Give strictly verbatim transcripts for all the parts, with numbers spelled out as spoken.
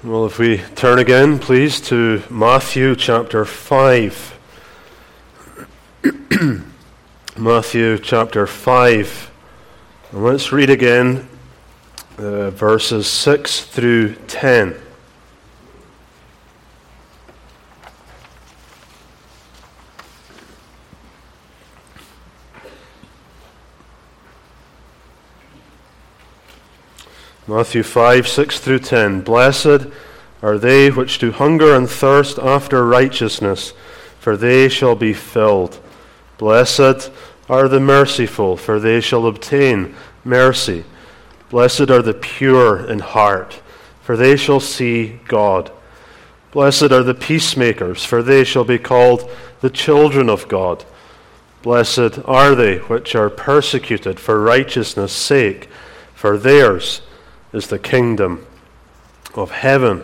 Well, if we turn again, please, to Matthew chapter five. Matthew chapter five. And let's read again uh, verses six through ten. Matthew five, six through ten. Blessed are they which do hunger and thirst after righteousness, for they shall be filled. Blessed are the merciful, for they shall obtain mercy. Blessed are the pure in heart, for they shall see God. Blessed are the peacemakers, for they shall be called the children of God. Blessed are they which are persecuted for righteousness' sake, for theirs is the kingdom of heaven.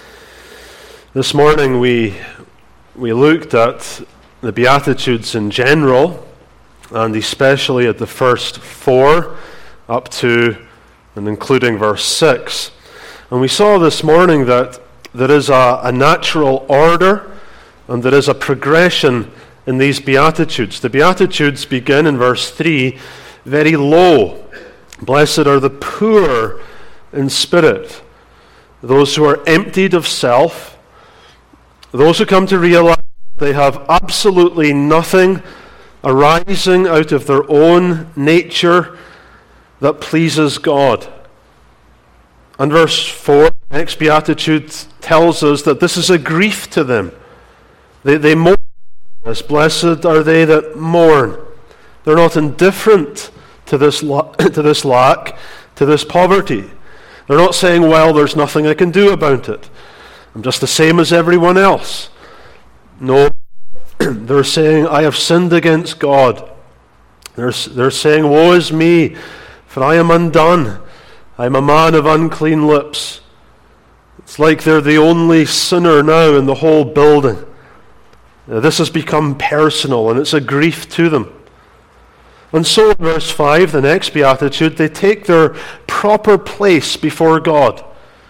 This morning we we looked at the Beatitudes in general, and especially at the first four, up to and including verse six. And we saw this morning that there is a, a natural order and there is a progression in these Beatitudes. The Beatitudes begin in verse three very low. Blessed are the poor in spirit, those who are emptied of self, those who come to realize they have absolutely nothing arising out of their own nature that pleases God. And verse four, the next beatitude, tells us that this is a grief to them. They, they mourn this. Blessed are they that mourn. They're not indifferent to this, la- to this lack, to this poverty. They're not saying, well, there's nothing I can do about it. I'm just the same as everyone else. No, they're saying, I have sinned against God. They're, they're saying, woe is me, for I am undone. I am a man of unclean lips. It's like they're the only sinner now in the whole building. Now, this has become personal, and it's a grief to them. And so in verse five, the next beatitude, they take their proper place before God.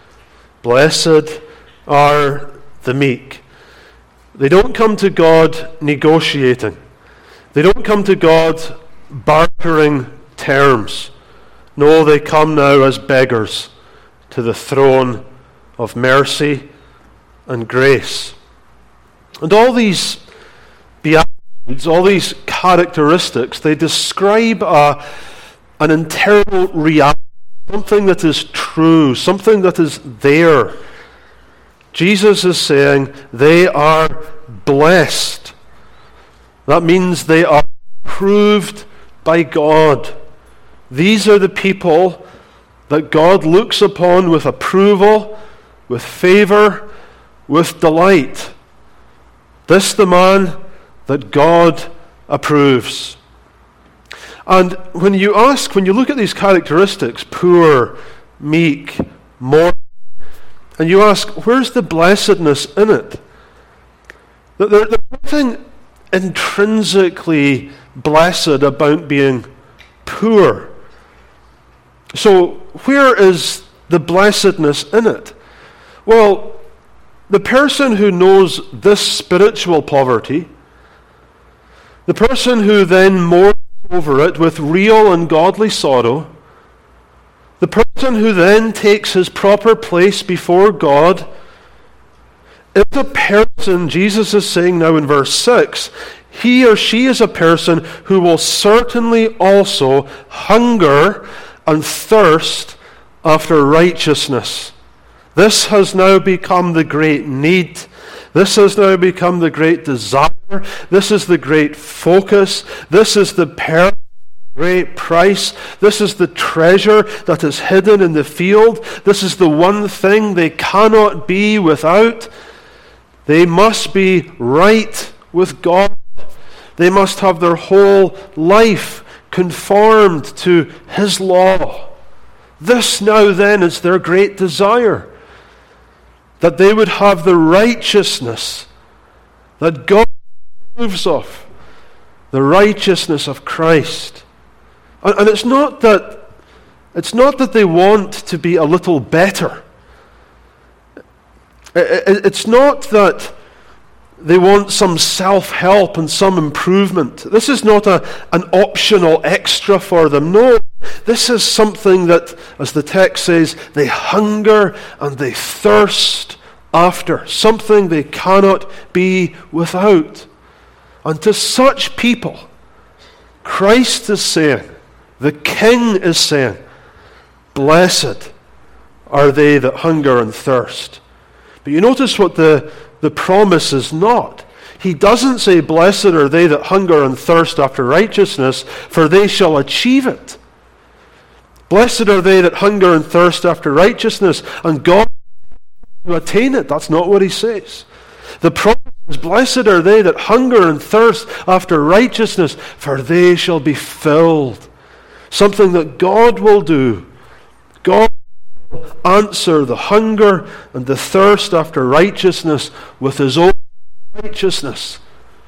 Blessed are the meek. They don't come to God negotiating. They don't come to God bartering terms. No, they come now as beggars to the throne of mercy and grace. And all these beatitudes, all these characteristics, they describe a, an internal reality, something that is true, something that is there. Jesus is saying they are blessed. That means they are approved by God. These are the people that God looks upon with approval, with favor, with delight. This the man that God approves. And when you ask, when you look at these characteristics, poor, meek, mourning, and you ask, where's the blessedness in it? There, there's nothing intrinsically blessed about being poor. So where is the blessedness in it? Well, the person who knows this spiritual poverty, the person who then mourns over it with real and godly sorrow, the person who then takes his proper place before God, is a person, Jesus is saying now in verse six, he or she is a person who will certainly also hunger and thirst after righteousness. This has now become the great need. This has now become the great desire. This is the great focus. This is the pearl, great price. This is the treasure that is hidden in the field. This is the one thing they cannot be without. They must be right with God. They must have their whole life conformed to His law. This now then is their great desire, that they would have the righteousness that God approves of, the righteousness of Christ. And, and it's not that it's not that they want to be a little better. It's not that they want some self-help and some improvement. This is not a, an optional extra for them. No, this is something that, as the text says, they hunger and they thirst after. Something they cannot be without. And to such people, Christ is saying, the King is saying, blessed are they that hunger and thirst. But you notice what the, the promise is not. He doesn't say, blessed are they that hunger and thirst after righteousness, for they shall achieve it. Blessed are they that hunger and thirst after righteousness, and God will attain it. That's not what he says. The promise is, blessed are they that hunger and thirst after righteousness, for they shall be filled. Something that God will do. God will answer the hunger and the thirst after righteousness with his own righteousness.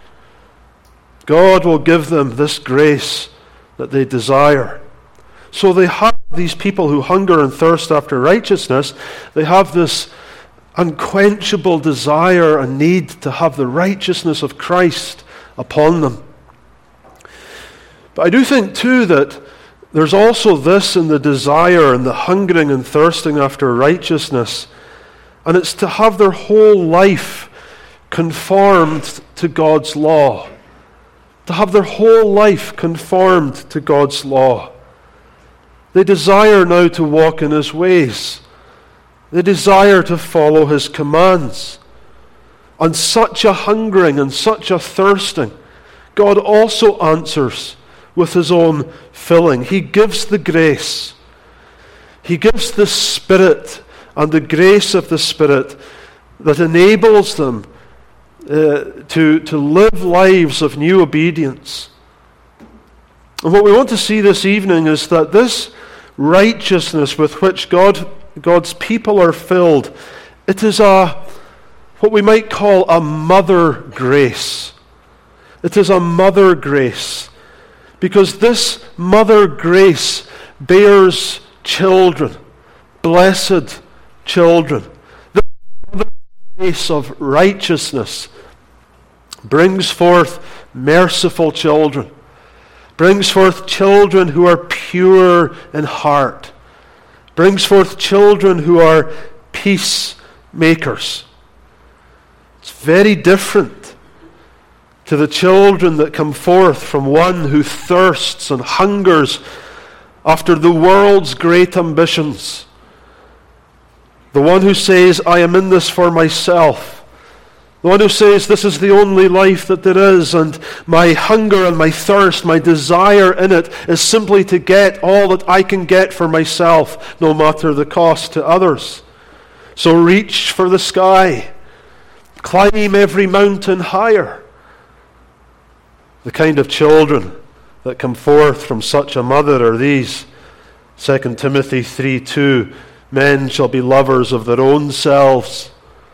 God will give them this grace that they desire. So they have these people who hunger and thirst after righteousness. They have this unquenchable desire and need to have the righteousness of Christ upon them. But I do think too that there's also this in the desire and the hungering and thirsting after righteousness, and it's to have their whole life conformed to God's law. To have their whole life conformed to God's law. They desire now to walk in his ways. They desire to follow his commands. And such a hungering and such a thirsting, God also answers with his own filling. He gives the grace. He gives the Spirit and the grace of the Spirit that enables them uh, to, to live lives of new obedience. And what we want to see this evening is that this righteousness with which God, God's people are filled, it is a what we might call a mother grace. It is a mother grace. Because this mother grace bears children, blessed children. The mother grace of righteousness brings forth merciful children, brings forth children who are pure in heart, brings forth children who are peacemakers. It's very different to the children that come forth from one who thirsts and hungers after the world's great ambitions. The one who says, I am in this for myself. The one who says, this is the only life that there is, and my hunger and my thirst, my desire in it is simply to get all that I can get for myself, no matter the cost to others. So reach for the sky. Climb every mountain higher. The kind of children that come forth from such a mother are these. Second Timothy three two, men shall be lovers of their own selves,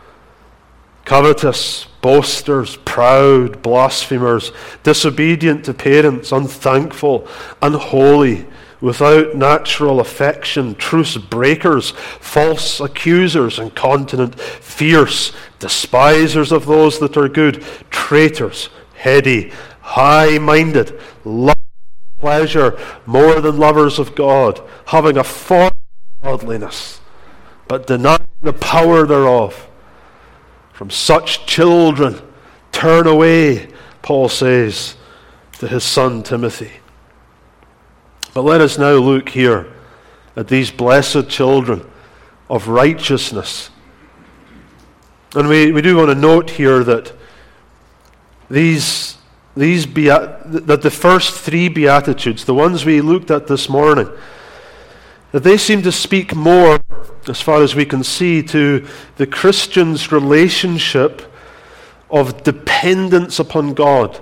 covetous, boasters, proud, blasphemers, disobedient to parents, unthankful, unholy, without natural affection, truce breakers, false accusers, incontinent, fierce, despisers of those that are good, traitors, heady, high-minded, lovers of pleasure more than lovers of God, having a form of godliness, but denying the power thereof. From such children turn away, Paul says to his son Timothy. But let us now look here at these blessed children of righteousness. And we, we do want to note here that these These beat- that the first three Beatitudes, the ones we looked at this morning, that they seem to speak more, as far as we can see, to the Christian's relationship of dependence upon God.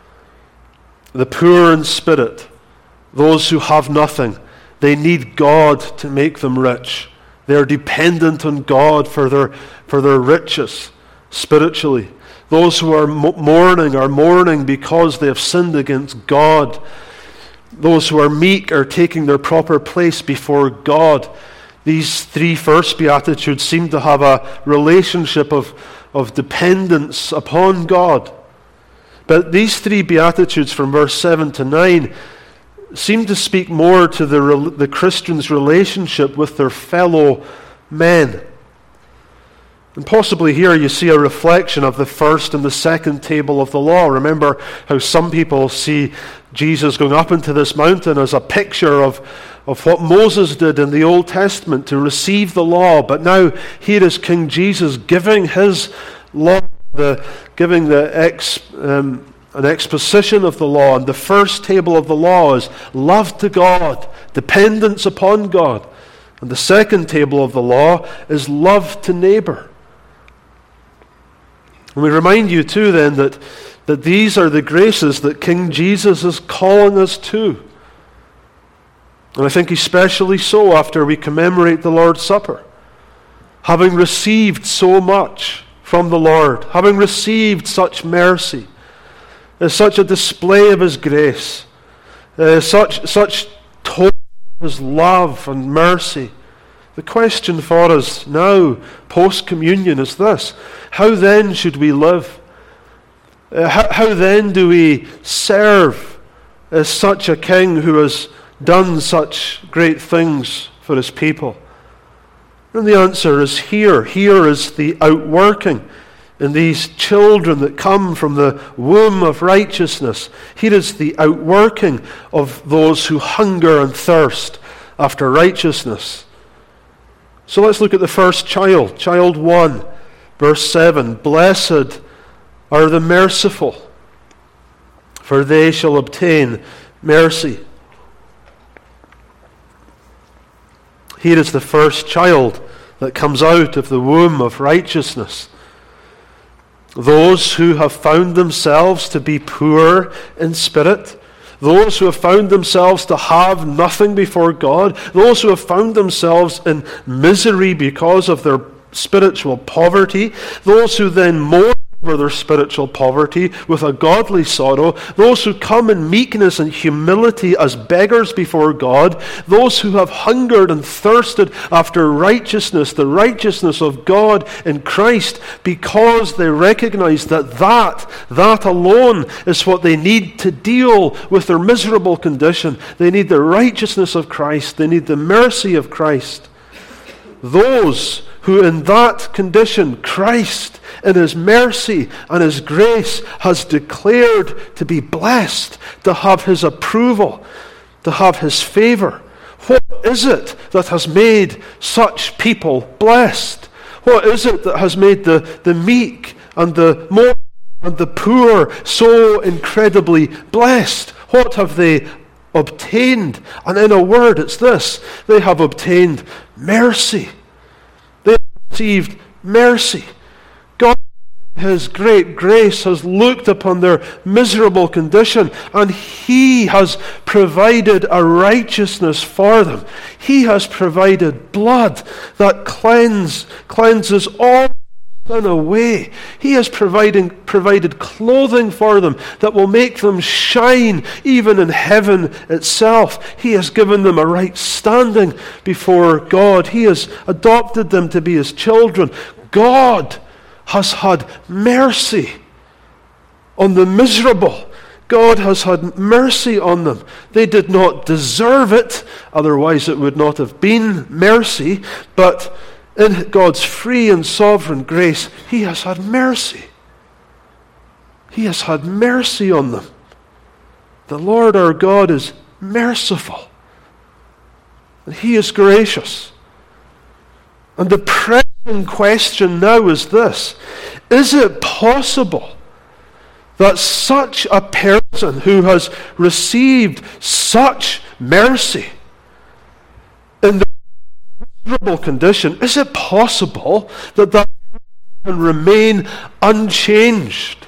The poor in spirit, those who have nothing, they need God to make them rich. They are dependent on God for their, for their riches spiritually. Those who are mourning are mourning because they have sinned against God. Those who are meek are taking their proper place before God. These three first Beatitudes seem to have a relationship of, of dependence upon God. But these three Beatitudes from verse seven to nine seem to speak more to the, the Christian's relationship with their fellow men. And possibly here you see a reflection of the first and the second table of the law. Remember how some people see Jesus going up into this mountain as a picture of, of what Moses did in the Old Testament to receive the law. But now here is King Jesus giving his law, the, giving the ex, um, an exposition of the law. And the first table of the law is love to God, dependence upon God. And the second table of the law is love to neighbor. And we remind you too then that, that these are the graces that King Jesus is calling us to. And I think especially so after we commemorate the Lord's Supper. Having received so much from the Lord, having received such mercy, uh, such a display of His grace, uh, such, such total of His love and mercy, the question for us now, post-communion, is this: how then should we live? Uh, how, how then do we serve as such a King who has done such great things for His people? And the answer is here. Here is the outworking in these children that come from the womb of righteousness. Here is the outworking of those who hunger and thirst after righteousness. So let's look at the first child, child one, verse seven. Blessed are the merciful, for they shall obtain mercy. Here is the first child that comes out of the womb of righteousness. Those who have found themselves to be poor in spirit, those who have found themselves to have nothing before God, those who have found themselves in misery because of their spiritual poverty, those who then mourn over their spiritual poverty with a godly sorrow, those who come in meekness and humility as beggars before God, those who have hungered and thirsted after righteousness, the righteousness of God in Christ, because they recognize that that, that alone is what they need to deal with their miserable condition. They need the righteousness of Christ. They need the mercy of Christ. Those who in that condition, Christ, in His mercy and His grace, has declared to be blessed, to have His approval, to have His favor. What is it that has made such people blessed? What is it that has made the, the meek and the mourning and the poor so incredibly blessed? What have they obtained? And in a word, it's this: they have obtained mercy. They have received mercy. God, in His great grace, has looked upon their miserable condition, and He has provided a righteousness for them. He has provided blood that cleanse, cleanses all sin away. He has providing, provided clothing for them that will make them shine even in heaven itself. He has given them a right standing before God. He has adopted them to be His children. God has had mercy on the miserable. God has had mercy on them. They did not deserve it, otherwise it would not have been mercy, but in God's free and sovereign grace, He has had mercy. He has had mercy on them. The Lord our God is merciful, and He is gracious. And the pressing question now is this: is it possible that such a person who has received such mercy in the miserable condition, is it possible that that can remain unchanged?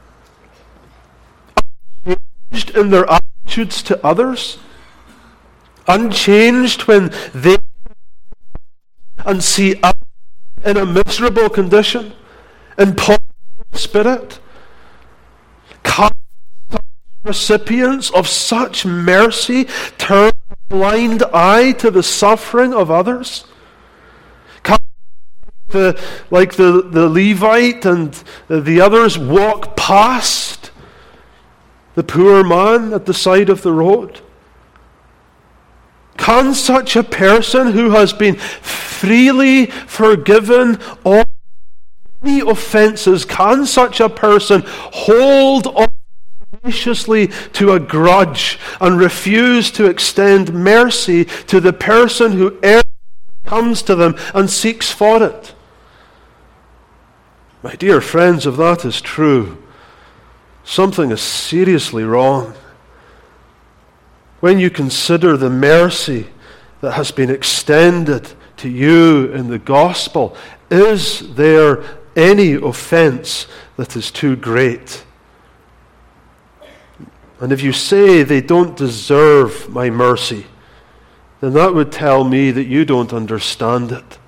Unchanged in their attitudes to others? Unchanged when they and see others in a miserable condition, in poverty of spirit? Can recipients of such mercy turn a blind eye to the suffering of others? the, like the, the Levite and the others walk past the poor man at the side of the road? Can such a person who has been freely forgiven all any offenses, can such a person hold on tenaciously to a grudge and refuse to extend mercy to the person who ever comes to them and seeks for it? My dear friends, if that is true, something is seriously wrong. When you consider the mercy that has been extended to you in the gospel, is there any offense that is too great? And if you say they don't deserve my mercy, then that would tell me that you don't understand it.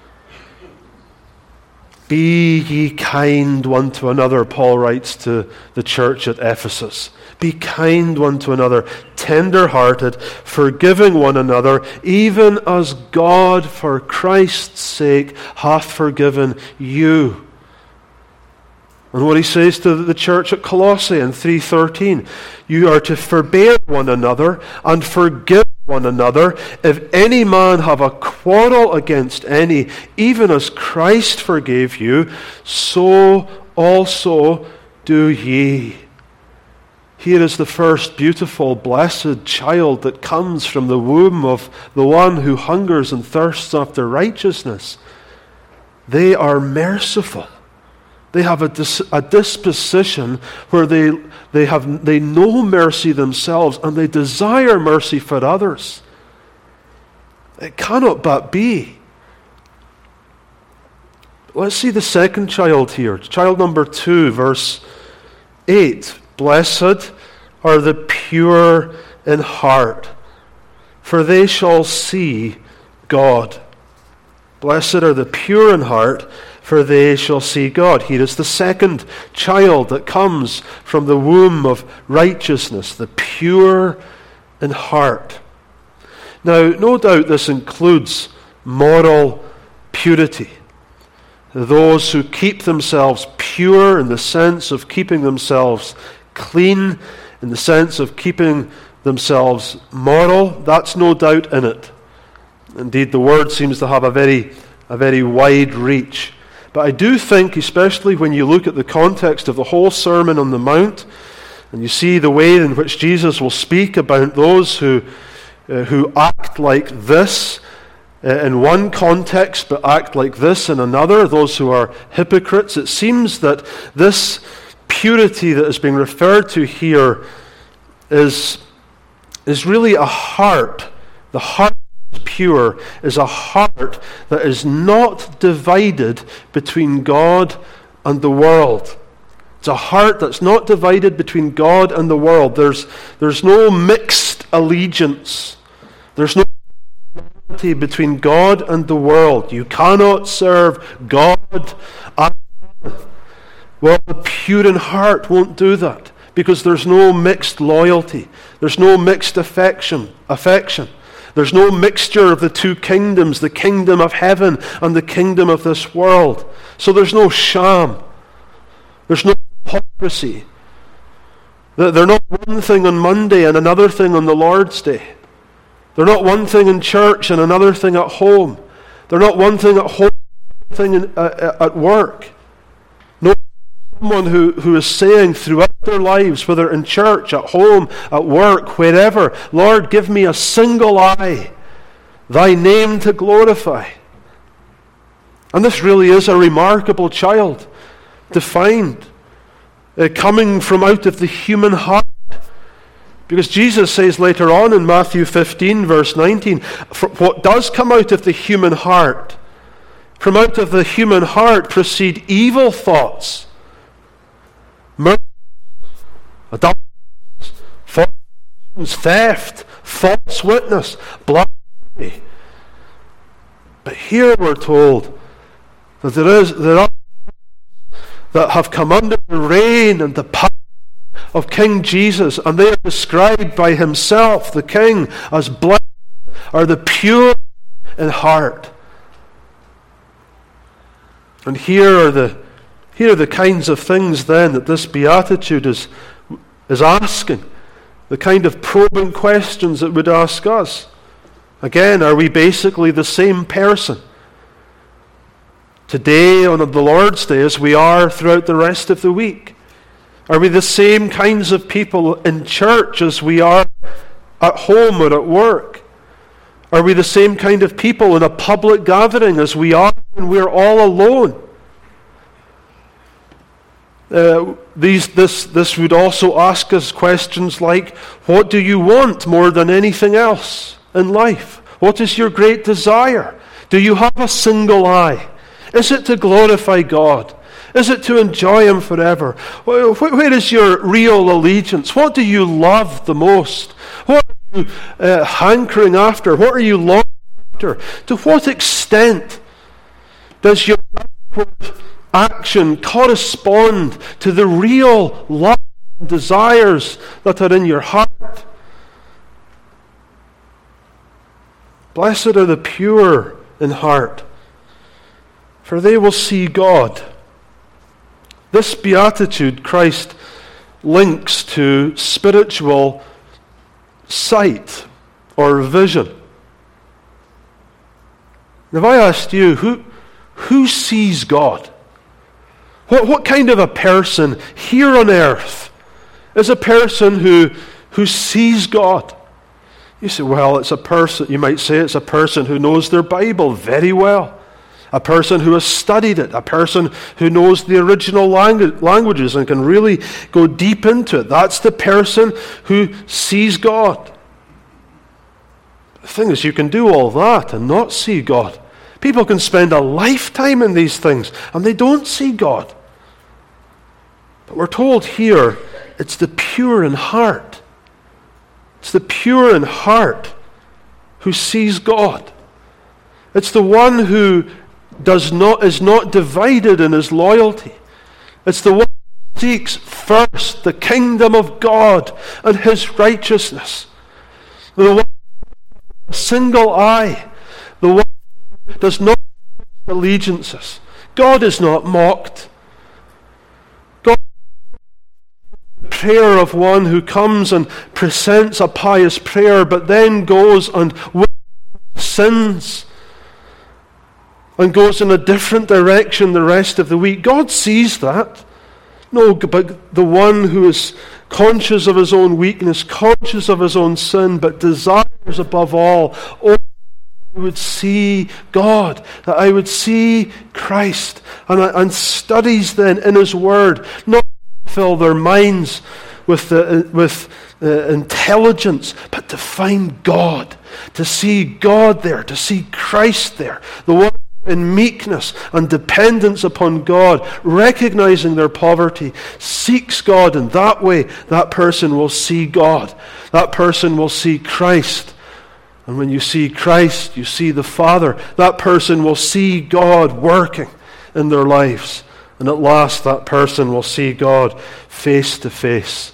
Be ye kind one to another, Paul writes to the church at Ephesus. Be kind one to another, tender-hearted, forgiving one another, even as God, for Christ's sake, hath forgiven you. And what he says to the church at Colossae in three thirteen, you are to forbear one another and forgive one another. If any man have a quarrel against any, even as Christ forgave you, so also do ye. Here is the first beautiful, blessed child that comes from the womb of the one who hungers and thirsts after righteousness. They are merciful. They have a, dis- a disposition where they they have they know mercy themselves and they desire mercy for others. It cannot but be. Let's see the second child here. Child number two, verse eight. Blessed are the pure in heart, for they shall see God. Blessed are the pure in heart, for they shall see God. Here is the second child that comes from the womb of righteousness, the pure in heart. Now, no doubt this includes moral purity. Those who keep themselves pure in the sense of keeping themselves clean, in the sense of keeping themselves moral, that's no doubt in it. Indeed, the word seems to have a very, a very wide reach. But I do think, especially when you look at the context of the whole Sermon on the Mount, and you see the way in which Jesus will speak about those who, uh, who act like this uh, in one context, but act like this in another, those who are hypocrites, it seems that this purity that is being referred to here is, is really a heart. The heart pure is a heart that is not divided between God and the world. It's a heart that's not divided between God and the world. There's, there's no mixed allegiance. There's no unity between God and the world. You cannot serve God and well, the pure in heart won't do that because there's no mixed loyalty. There's no mixed affection. affection. There's no mixture of the two kingdoms, the kingdom of heaven and the kingdom of this world. So there's no sham. There's no hypocrisy. They're not one thing on Monday and another thing on the Lord's Day. They're not one thing in church and another thing at home. They're not one thing at home and another thing in, uh, at work. No, someone who, who is saying throughout their lives, whether in church, at home, at work, wherever, Lord, give me a single eye, thy name to glorify. And this really is a remarkable child to find uh, coming from out of the human heart. Because Jesus says later on in Matthew fifteen, verse nineteen, for what does come out of the human heart, from out of the human heart proceed evil thoughts, murder, adultery, fornication, theft, false witness, blasphemy. But here we're told that there is there are that have come under the reign and the power of King Jesus, and they are described by himself, the King, as blessed are the pure in heart. And here are the here are the kinds of things then that this beatitude is is asking, the kind of probing questions it would ask us. Again, are we basically the same person today on the Lord's Day as we are throughout the rest of the week? Are we the same kinds of people in church as we are at home or at work? Are we the same kind of people in a public gathering as we are when we're all alone? Uh, these, this, this would also ask us questions like, what do you want more than anything else in life? What is your great desire? Do you have a single eye? Is it to glorify God? Is it to enjoy Him forever? Where is your real allegiance? What do you love the most? What are you uh, hankering after? What are you longing after? To what extent does your outward action correspond to the real love and desires that are in your heart? Blessed are the pure in heart, for they will see God. This beatitude Christ links to spiritual sight or vision. If I asked you, who, who sees God? What, what kind of a person here on earth is a person who, who sees God? You say, well, it's a person, you might say it's a person who knows their Bible very well. A person who has studied it, a person who knows the original langu- languages and can really go deep into it. That's the person who sees God. The thing is, you can do all that and not see God. People can spend a lifetime in these things and they don't see God. But we're told here, it's the pure in heart. It's the pure in heart who sees God. It's the one who does not is not divided in his loyalty. It's the one who seeks first the kingdom of God and His righteousness. The one with a single eye. The one who does not have allegiances. God is not mocked. God is the prayer of one who comes and presents a pious prayer, but then goes and sins and goes in a different direction the rest of the week. God sees that. No, but the one who is conscious of his own weakness, conscious of his own sin, but desires above all, oh, I would see God, that I would see Christ, and, and studies then in His Word, not to fill their minds with the, with uh, intelligence, but to find God, to see God there, to see Christ there, the one in meekness and dependence upon God, recognizing their poverty, seeks God, and that way that person will see God. That person will see Christ. And when you see Christ, you see the Father. That person will see God working in their lives. And at last that person will see God face to face.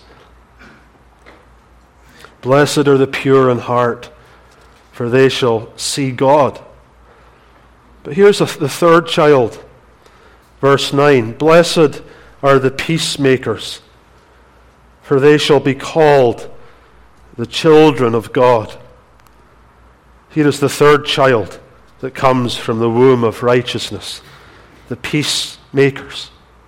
Blessed are the pure in heart, for they shall see God. But here's a, the third child, verse nine. Blessed are the peacemakers, for they shall be called the children of God. Here is the third child that comes from the womb of righteousness, the peacemakers.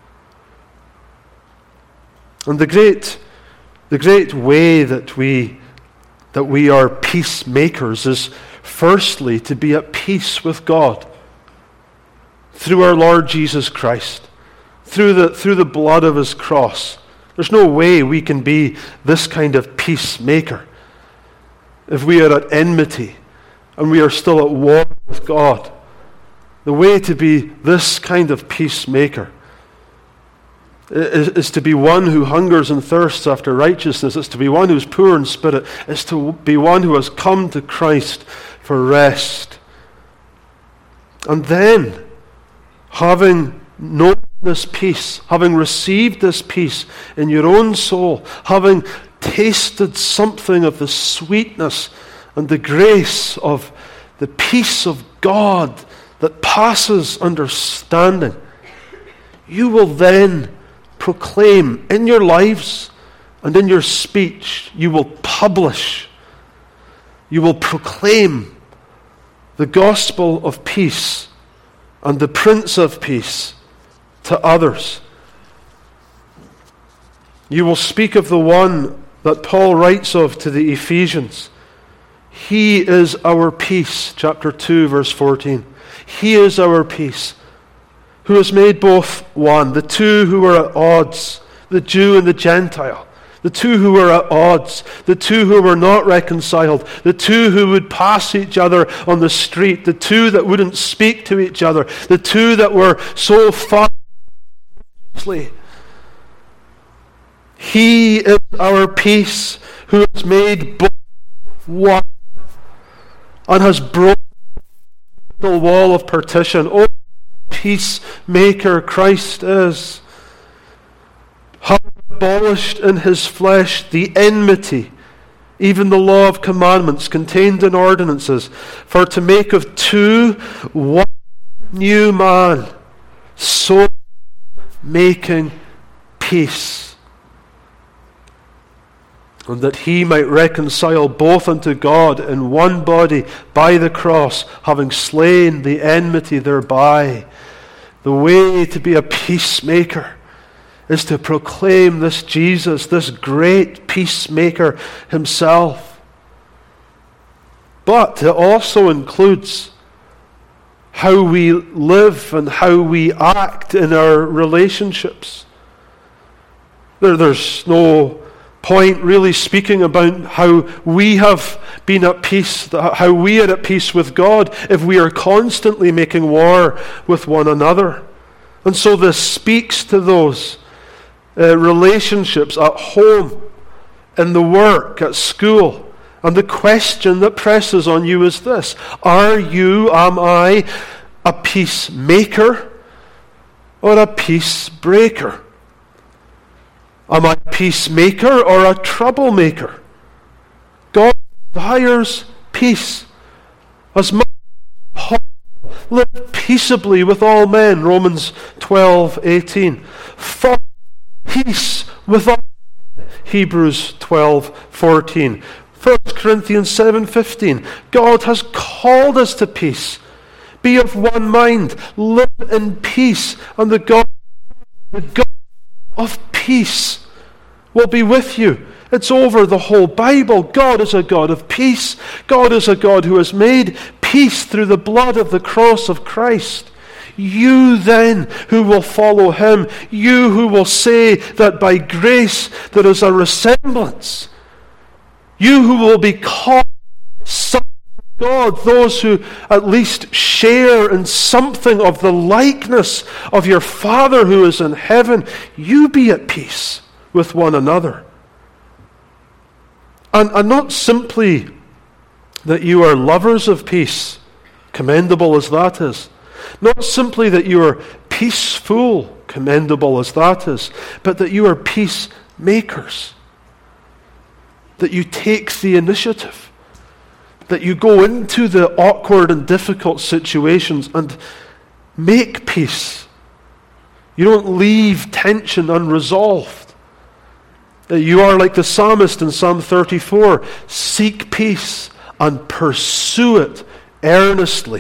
And the great, the great way that we that we are peacemakers is firstly to be at peace with God. Through our Lord Jesus Christ, through the, through the blood of His cross. There's no way we can be this kind of peacemaker if we are at enmity and we are still at war with God. The way to be this kind of peacemaker is, is to be one who hungers and thirsts after righteousness. It's to be one who is poor in spirit. It's to be one who has come to Christ for rest. And then, having known this peace, having received this peace in your own soul, having tasted something of the sweetness and the grace of the peace of God that passes understanding, you will then proclaim in your lives and in your speech, you will publish, you will proclaim the gospel of peace and the Prince of Peace to others. You will speak of the one that Paul writes of to the Ephesians. He is our peace, chapter two, verse fourteen. He is our peace, who has made both one, the two who were at odds, the Jew and the Gentile, the two who were at odds, the two who were not reconciled, the two who would pass each other on the street, the two that wouldn't speak to each other, the two that were so far. He is our peace, who has made both one and has broken the wall of partition. Oh, peacemaker Christ is, having abolished in his flesh the enmity, even the law of commandments contained in ordinances, for to make of two one new man, so making peace, and that he might reconcile both unto God in one body by the cross, having slain the enmity thereby. The way to be a peacemaker is to proclaim this Jesus, this great peacemaker himself. But it also includes how we live and how we act in our relationships. There, there's no point really speaking about how we have been at peace, how we are at peace with God, if we are constantly making war with one another. And so this speaks to those uh, relationships at home, in the work, at school. And the question that presses on you is this: are you, am I, a peacemaker or a peace breaker? Am I a peacemaker or a troublemaker? God desires peace. As much as Paul lived peaceably with all men, Romans twelve eighteen. For peace with all men, Hebrews twelve fourteen. First Corinthians seven fifteen. God has called us to peace. Be of one mind, live in peace, and the God, the God of peace will be with you. It's over the whole Bible. God is a God of peace. God is a God who has made peace through the blood of the cross of Christ. You then who will follow him, you who will say that by grace there is a resemblance, you who will be called sons of God, those who at least share in something of the likeness of your Father who is in heaven, you be at peace with one another. And, and not simply that you are lovers of peace, commendable as that is. Not simply that you are peaceful, commendable as that is, but that you are peacemakers. That you take the initiative. That you go into the awkward and difficult situations and make peace. You don't leave tension unresolved. That you are like the psalmist in Psalm thirty-four, seek peace and pursue it earnestly.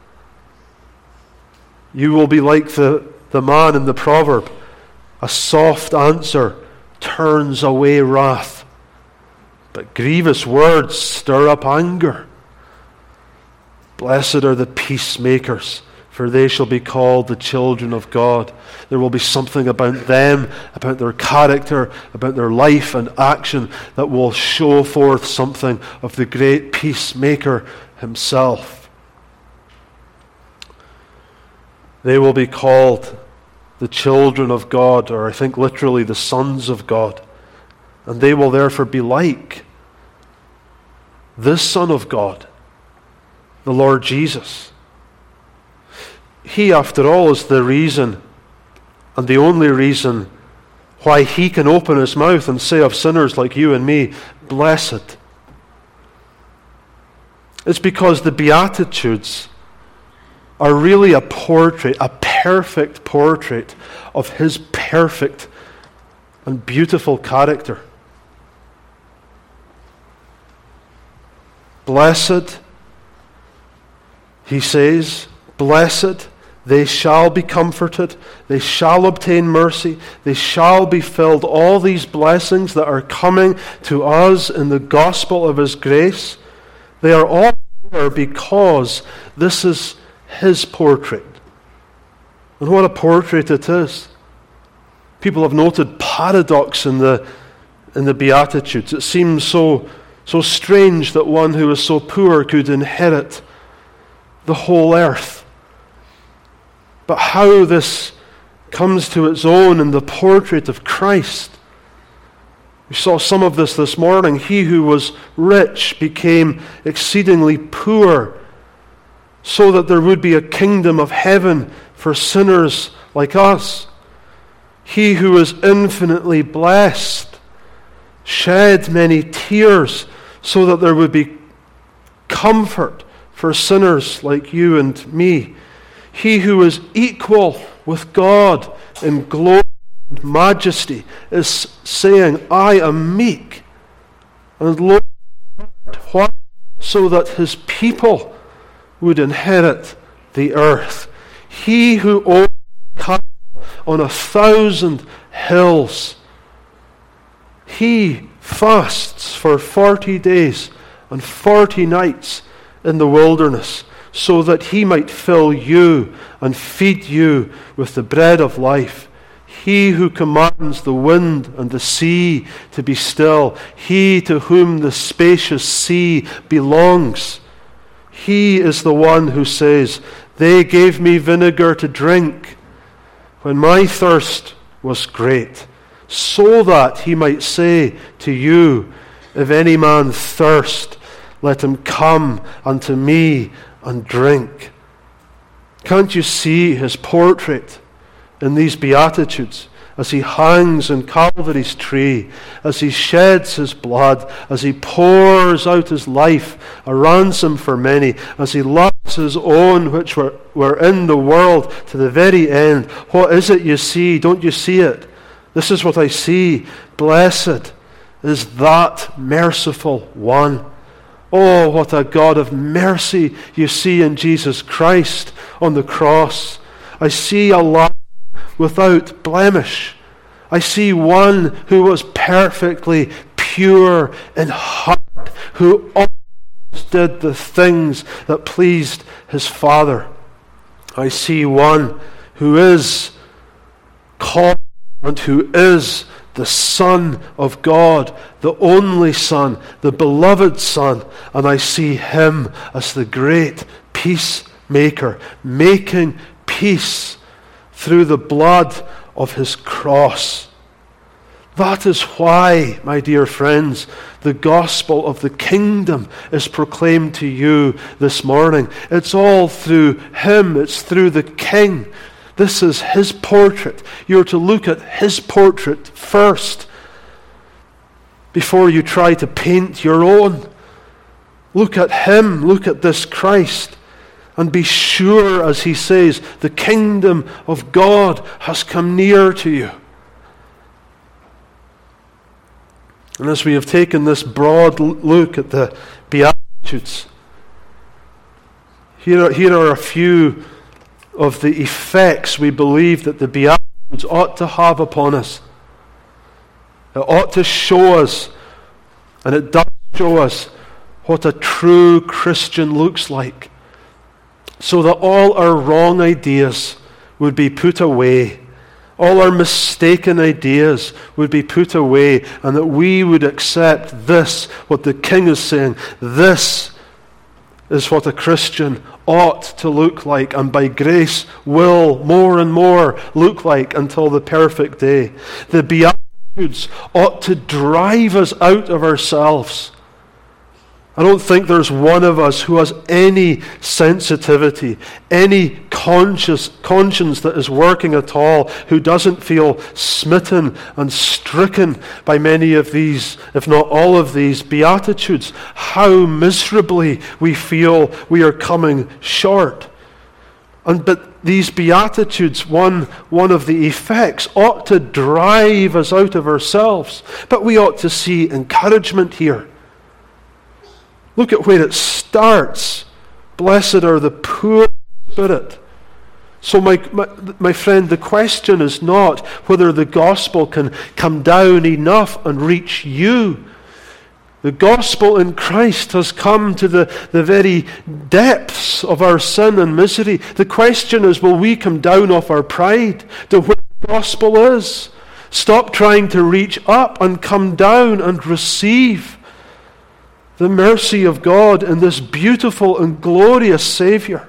You will be like the, the man in the proverb, a soft answer turns away wrath, but grievous words stir up anger. Blessed are the peacemakers, for they shall be called the children of God. There will be something about them, about their character, about their life and action that will show forth something of the great peacemaker himself. They will be called the children of God, or I think literally the sons of God. And they will therefore be like this Son of God, the Lord Jesus. He, after all, is the reason and the only reason why he can open his mouth and say of sinners like you and me, blessed. It's because the Beatitudes are really a portrait, a perfect portrait of his perfect and beautiful character. Blessed, he says, blessed, they shall be comforted, they shall obtain mercy, they shall be filled. All these blessings that are coming to us in the gospel of his grace, they are all there because this is his portrait. And what a portrait it is. People have noted paradox in the in the Beatitudes. It seems so so strange that one who is so poor could inherit the whole earth. But how this comes to its own in the portrait of Christ. We saw some of this this morning. He who was rich became exceedingly poor, so that there would be a kingdom of heaven for sinners like us. He who is infinitely blessed shed many tears, so that there would be comfort for sinners like you and me. He who is equal with God in glory and majesty is saying, I am meek and lowly. Why? So that his people would inherit the earth. He who owns cattle on a thousand hills, he fasts for forty days and forty nights in the wilderness, so that he might fill you and feed you with the bread of life. He who commands the wind and the sea to be still, he to whom the spacious sea belongs. He is the one who says, they gave me vinegar to drink when my thirst was great, so that he might say to you, if any man thirst, let him come unto me and drink. Can't you see his portrait in these Beatitudes as he hangs in Calvary's tree, as he sheds his blood, as he pours out his life, a ransom for many, as he loves his own which were, were in the world to the very end? What is it you see? Don't you see it? This is what I see. Blessed is that merciful one. Oh, what a God of mercy you see in Jesus Christ on the cross. I see a Lamb without blemish. I see one who was perfectly pure in heart, who always did the things that pleased his Father. I see one who is called and who is the Son of God, the only Son, the beloved Son, and I see him as the great peacemaker, making peace through the blood of his cross. That is why, my dear friends, the gospel of the kingdom is proclaimed to you this morning. It's all through him, it's through the King. This is his portrait. You're to look at his portrait first before you try to paint your own. Look at him, look at this Christ, and be sure, as he says, the kingdom of God has come near to you. And as we have taken this broad look at the Beatitudes, here are, here are a few of the effects we believe that the Beatitudes ought to have upon us. It ought to show us, and it does show us, what a true Christian looks like, so that all our wrong ideas would be put away, all our mistaken ideas would be put away, and that we would accept this, what the King is saying. This is what a Christian ought to look like, and by grace will more and more look like until the perfect day. The Beatitudes ought to drive us out of ourselves. I don't think there's one of us who has any sensitivity, any conscious conscience that is working at all, who doesn't feel smitten and stricken by many of these, if not all of these, Beatitudes. How miserably we feel we are coming short. And but these Beatitudes, one, one of the effects, ought to drive us out of ourselves. But we ought to see encouragement here. Look at where it starts. Blessed are the poor in spirit. So my, my, my friend, the question is not whether the gospel can come down enough and reach you. The gospel in Christ has come to the, the very depths of our sin and misery. The question is, will we come down off our pride to where the gospel is? Stop trying to reach up and come down and receive the mercy of God in this beautiful and glorious Savior.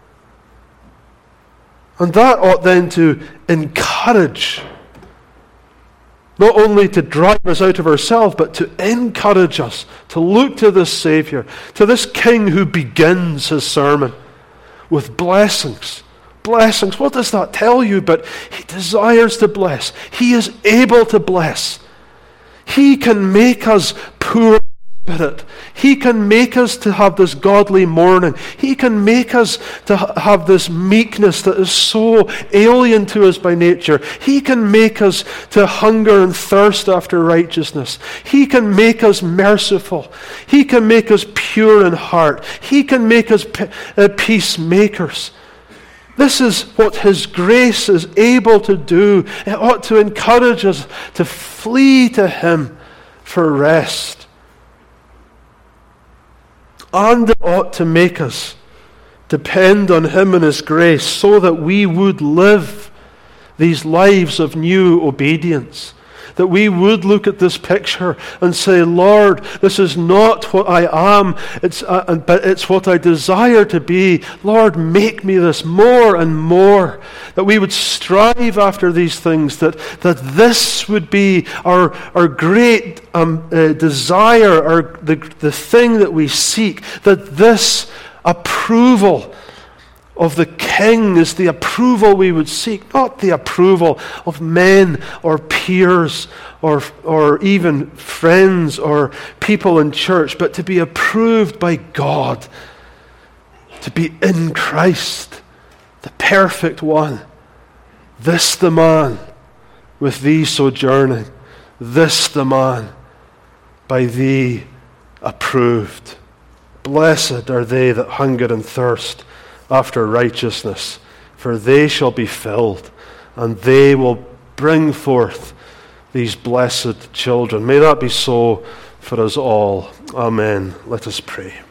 And that ought then to encourage, not only to drive us out of ourselves, but to encourage us to look to this Savior, to this King who begins his sermon with blessings. Blessings, what does that tell you? But he desires to bless. He is able to bless. He can make us poor in spirit. He can make us to have this godly mourning. He can make us to have this meekness that is so alien to us by nature. He can make us to hunger and thirst after righteousness. He can make us merciful. He can make us pure in heart. He can make us peacemakers. This is what His grace is able to do. It ought to encourage us to flee to Him for rest. And it ought to make us depend on Him and His grace so that we would live these lives of new obedience. That we would look at this picture and say, Lord, this is not what I am, it's, uh, but it's what I desire to be. Lord, make me this more and more. That we would strive after these things, that, that this would be our, our great um, uh, desire, our, the, the thing that we seek, that this approval of the King is the approval we would seek, not the approval of men or peers or, or even friends or people in church, but to be approved by God, to be in Christ, the perfect one. This the man with thee sojourning, this the man by thee approved. Blessed are they that hunger and thirst after righteousness, for they shall be filled, and they will bring forth these blessed children. May that be so for us all. Amen. Let us pray.